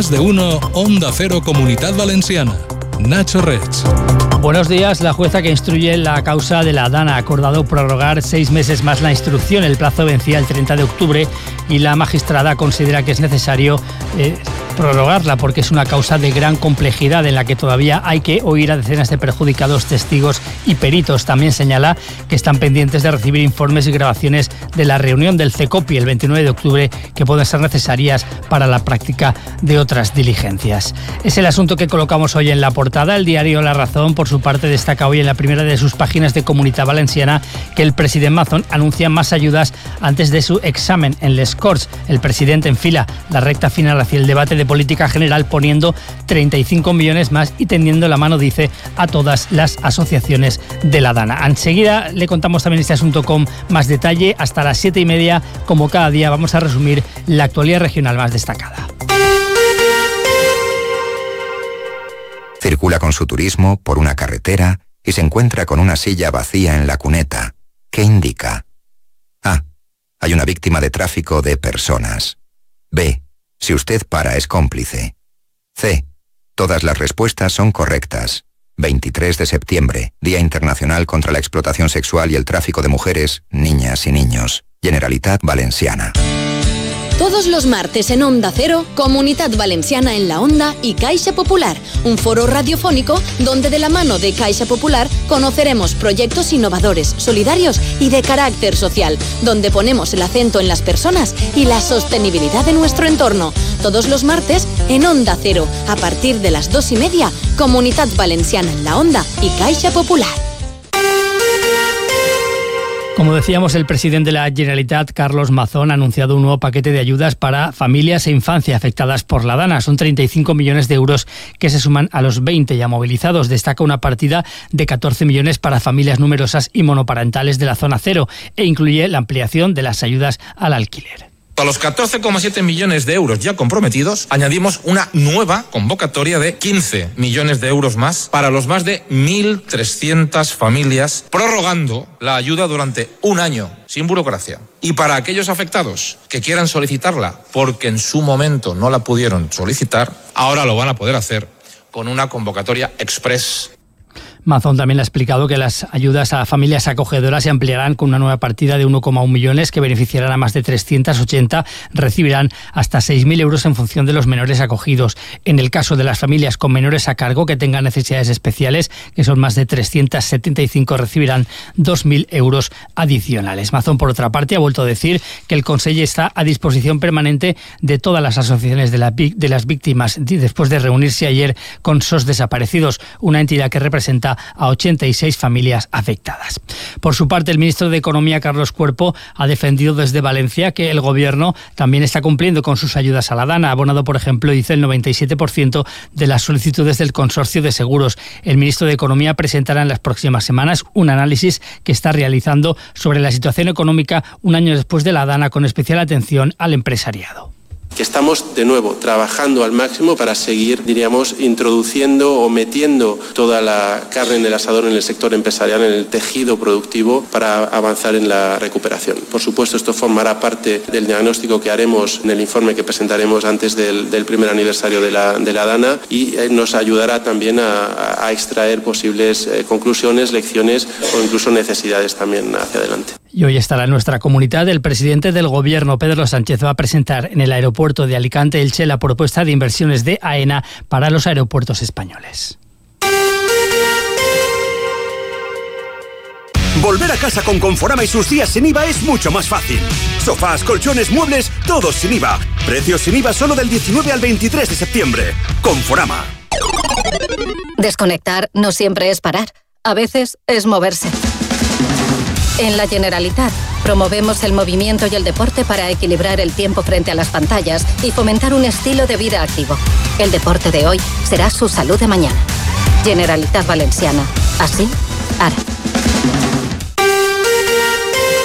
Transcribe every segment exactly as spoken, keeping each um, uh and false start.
Más de uno, Onda Cero, Comunidad Valenciana. Nacho Reig. Buenos días. La jueza que instruye la causa de la Dana ha acordado prorrogar seis meses más la instrucción. El plazo vencía el treinta de octubre y la magistrada considera que es necesario eh, prorrogarla porque es una causa de gran complejidad en la que todavía hay que oír a decenas de perjudicados, testigos y peritos. También señala que están pendientes de recibir informes y grabaciones de la reunión del CECOPI el veintinueve de octubre que pueden ser necesarias para la práctica de otras diligencias. Es el asunto que colocamos hoy en la portada. El diario La Razón, por su parte, destaca hoy en la primera de sus páginas de Comunitat Valenciana que el presidente Mazón anuncia más ayudas antes de su examen en les Corts. El presidente enfila la recta final hacia el debate de política general poniendo treinta y cinco millones más y tendiendo la mano, dice, a todas las asociaciones de la Dana. Enseguida le contamos también este asunto con más detalle. Hasta las siete y media, como cada día, vamos a resumir la actualidad regional más destacada. Circula con su turismo por una carretera y se encuentra con una silla vacía en la cuneta. ¿Qué indica? A. Hay una víctima de tráfico de personas. B. Si usted para es cómplice. C. Todas las respuestas son correctas. veintitrés de septiembre, Día Internacional contra la Explotación Sexual y el Tráfico de Mujeres, Niñas y Niños. Generalitat Valenciana. Todos los martes en Onda Cero, Comunidad Valenciana en la Onda y Caixa Popular, un foro radiofónico donde de la mano de Caixa Popular conoceremos proyectos innovadores, solidarios y de carácter social, donde ponemos el acento en las personas y la sostenibilidad de nuestro entorno. Todos los martes en Onda Cero, a partir de las dos y media, Comunidad Valenciana en la Onda y Caixa Popular. Como decíamos, el presidente de la Generalitat, Carlos Mazón, ha anunciado un nuevo paquete de ayudas para familias e infancia afectadas por la Dana. Son treinta y cinco millones de euros que se suman a los veinte ya movilizados. Destaca una partida de catorce millones para familias numerosas y monoparentales de la zona cero e incluye la ampliación de las ayudas al alquiler. A los catorce coma siete millones de euros ya comprometidos, añadimos una nueva convocatoria de quince millones de euros más para los más de mil trescientas familias, prorrogando la ayuda durante un año, sin burocracia. Y para aquellos afectados que quieran solicitarla porque en su momento no la pudieron solicitar, ahora lo van a poder hacer con una convocatoria express. Mazón también ha explicado que las ayudas a familias acogedoras se ampliarán con una nueva partida de uno coma uno millones que beneficiarán a más de trescientas ochenta, recibirán hasta seis mil euros en función de los menores acogidos. En el caso de las familias con menores a cargo que tengan necesidades especiales, que son más de trescientas setenta y cinco, recibirán dos mil euros adicionales. Mazón, por otra parte, ha vuelto a decir que el Consejo está a disposición permanente de todas las asociaciones de, la, de las víctimas después de reunirse ayer con SOS Desaparecidos, una entidad que representa a ochenta y seis familias afectadas. Por su parte, el ministro de Economía, Carlos Cuerpo, ha defendido desde Valencia que el gobierno también está cumpliendo con sus ayudas a la Dana. Ha abonado, por ejemplo, dice, el noventa y siete por ciento de las solicitudes del consorcio de seguros. El ministro de Economía presentará en las próximas semanas un análisis que está realizando sobre la situación económica un año después de la Dana, con especial atención al empresariado. Que estamos de nuevo trabajando al máximo para seguir, diríamos, introduciendo o metiendo toda la carne en el asador en el sector empresarial, en el tejido productivo, para avanzar en la recuperación. Por supuesto, esto formará parte del diagnóstico que haremos en el informe que presentaremos antes del, del primer aniversario de la, de la Dana y eh, nos ayudará también a, a extraer posibles eh, conclusiones, lecciones o incluso necesidades también hacia adelante. Y hoy estará en nuestra comunidad el presidente del Gobierno, Pedro Sánchez, va a presentar en el aeropuerto de Alicante-Elche la propuesta de inversiones de AENA para los aeropuertos españoles. Volver a casa con Conforama y sus días sin I V A es mucho más fácil. Sofás, colchones, muebles, todos sin I V A. Precios sin I V A solo del diecinueve al veintitrés de septiembre. Conforama. Desconectar no siempre es parar. A veces es moverse. En la Generalitat promovemos el movimiento y el deporte para equilibrar el tiempo frente a las pantallas y fomentar un estilo de vida activo. El deporte de hoy será su salud de mañana. Generalitat Valenciana. Así, ara.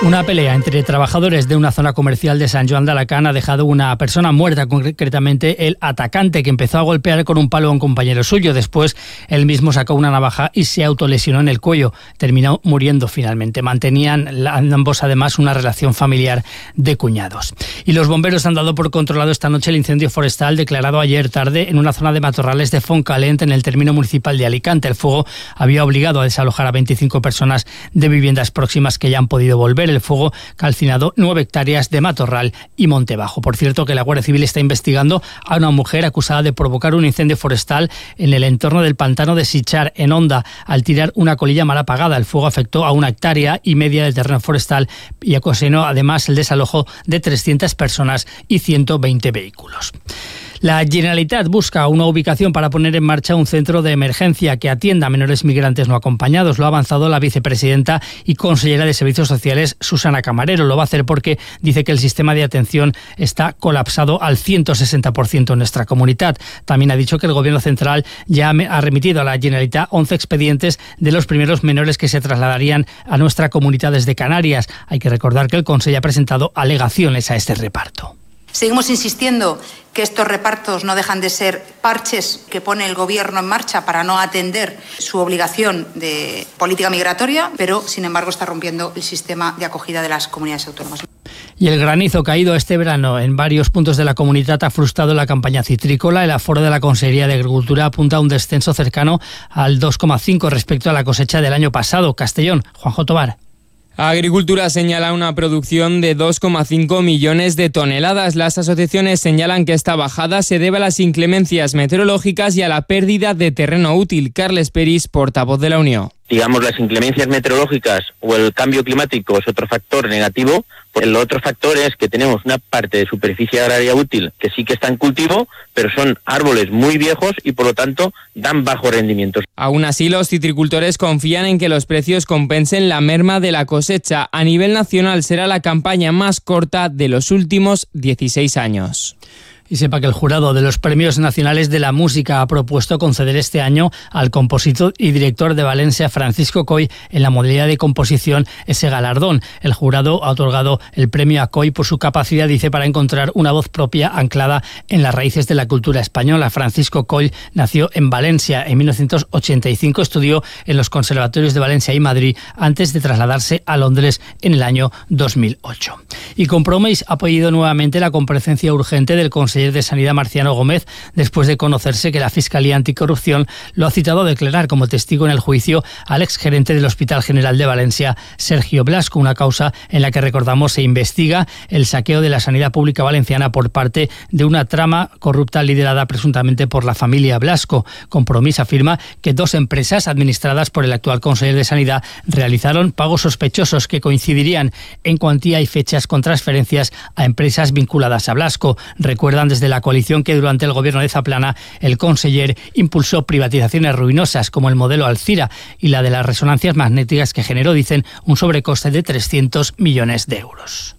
Una pelea entre trabajadores de una zona comercial de San Joan de Alacant ha dejado una persona muerta, concretamente el atacante, que empezó a golpear con un palo a un compañero suyo. Después, él mismo sacó una navaja y se autolesionó en el cuello. Terminó muriendo finalmente. Mantenían ambos, además, una relación familiar de cuñados. Y los bomberos han dado por controlado esta noche el incendio forestal declarado ayer tarde en una zona de matorrales de Fontcalent, en el término municipal de Alicante. El fuego había obligado a desalojar a veinticinco personas de viviendas próximas que ya han podido volver. El fuego calcinado nueve hectáreas de matorral y monte bajo. Por cierto, que la Guardia Civil está investigando a una mujer acusada de provocar un incendio forestal en el entorno del pantano de Sichar, en Onda, al tirar una colilla mal apagada. El fuego afectó a una hectárea y media de terreno forestal y ocasionó además el desalojo de trescientas personas y ciento veinte vehículos. La Generalitat busca una ubicación para poner en marcha un centro de emergencia que atienda a menores migrantes no acompañados. Lo ha avanzado la vicepresidenta y consellera de Servicios Sociales, Susana Camarero. Lo va a hacer porque dice que el sistema de atención está colapsado al ciento sesenta por ciento en nuestra comunidad. También ha dicho que el Gobierno central ya ha remitido a la Generalitat once expedientes de los primeros menores que se trasladarían a nuestra comunidad desde Canarias. Hay que recordar que el Consejo ha presentado alegaciones a este reparto. Seguimos insistiendo que estos repartos no dejan de ser parches que pone el Gobierno en marcha para no atender su obligación de política migratoria, pero sin embargo está rompiendo el sistema de acogida de las comunidades autónomas. Y el granizo caído este verano en varios puntos de la comunidad ha frustrado la campaña citrícola. El aforo de la Consejería de Agricultura apunta a un descenso cercano al dos coma cinco respecto a la cosecha del año pasado. Castellón, Juanjo Tobar. Agricultura señala una producción de dos coma cinco millones de toneladas. Las asociaciones señalan que esta bajada se debe a las inclemencias meteorológicas y a la pérdida de terreno útil. Carles Peris, portavoz de la Unión. Digamos, las inclemencias meteorológicas o el cambio climático es otro factor negativo. El otro factor es que tenemos una parte de superficie agraria útil que sí que está en cultivo, pero son árboles muy viejos y por lo tanto dan bajos rendimientos. Aún así, los citricultores confían en que los precios compensen la merma de la cosecha. A nivel nacional será la campaña más corta de los últimos dieciséis años. Y sepa que el jurado de los Premios Nacionales de la Música ha propuesto conceder este año al compositor y director de Valencia, Francisco Coll, en la modalidad de composición ese galardón. El jurado ha otorgado el premio a Coll por su capacidad, dice, para encontrar una voz propia anclada en las raíces de la cultura española. Francisco Coll nació en Valencia en mil novecientos ochenta y cinco, estudió en los conservatorios de Valencia y Madrid antes de trasladarse a Londres en el año dos mil ocho. Y Compromís ha pedido nuevamente la comparecencia urgente del consejero de Sanidad, Marciano Gómez, después de conocerse que la Fiscalía Anticorrupción lo ha citado a declarar como testigo en el juicio al exgerente del Hospital General de Valencia, Sergio Blasco, una causa en la que, recordamos, se investiga el saqueo de la sanidad pública valenciana por parte de una trama corrupta liderada presuntamente por la familia Blasco. Compromís afirma que dos empresas administradas por el actual consejero de Sanidad realizaron pagos sospechosos que coincidirían en cuantía y fechas con transferencias a empresas vinculadas a Blasco. Recuerdan desde la coalición que durante el gobierno de Zaplana el conseller impulsó privatizaciones ruinosas como el modelo Alcira y la de las resonancias magnéticas, que generó, dicen, un sobrecoste de trescientos millones de euros.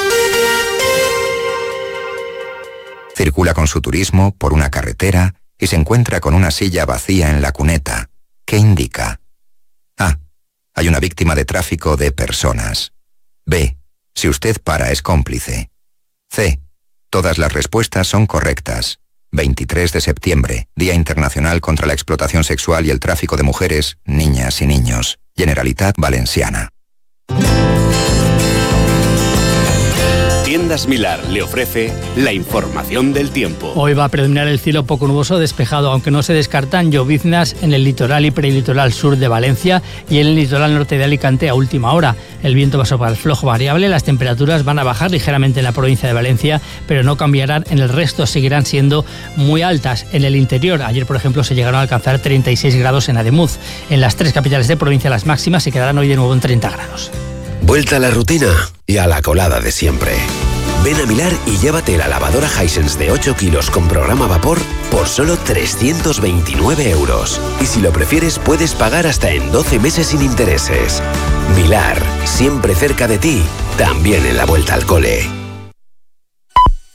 Circula con su turismo por una carretera y se encuentra con una silla vacía en la cuneta. ¿Qué indica? A. Hay una víctima de tráfico de personas. B. Si usted para, es cómplice. C. Todas las respuestas son correctas. veintitrés de septiembre, Día Internacional contra la Explotación Sexual y el Tráfico de Mujeres, Niñas y Niños. Generalitat Valenciana. Tiendas Milar le ofrece la información del tiempo. Hoy va a predominar el cielo poco nuboso despejado, aunque no se descartan lloviznas en el litoral y prelitoral sur de Valencia y en el litoral norte de Alicante a última hora. El viento va a soplar flojo variable, las temperaturas van a bajar ligeramente en la provincia de Valencia, pero no cambiarán en el resto, seguirán siendo muy altas en el interior. Ayer, por ejemplo, se llegaron a alcanzar treinta y seis grados en Ademuz. En las tres capitales de provincia las máximas se quedarán hoy de nuevo en treinta grados. Vuelta a la rutina y a la colada de siempre. Ven a Milar y llévate la lavadora Hisense de ocho kilos con programa vapor por solo trescientos veintinueve euros. Y si lo prefieres, puedes pagar hasta en doce meses sin intereses. Milar, siempre cerca de ti, también en la vuelta al cole.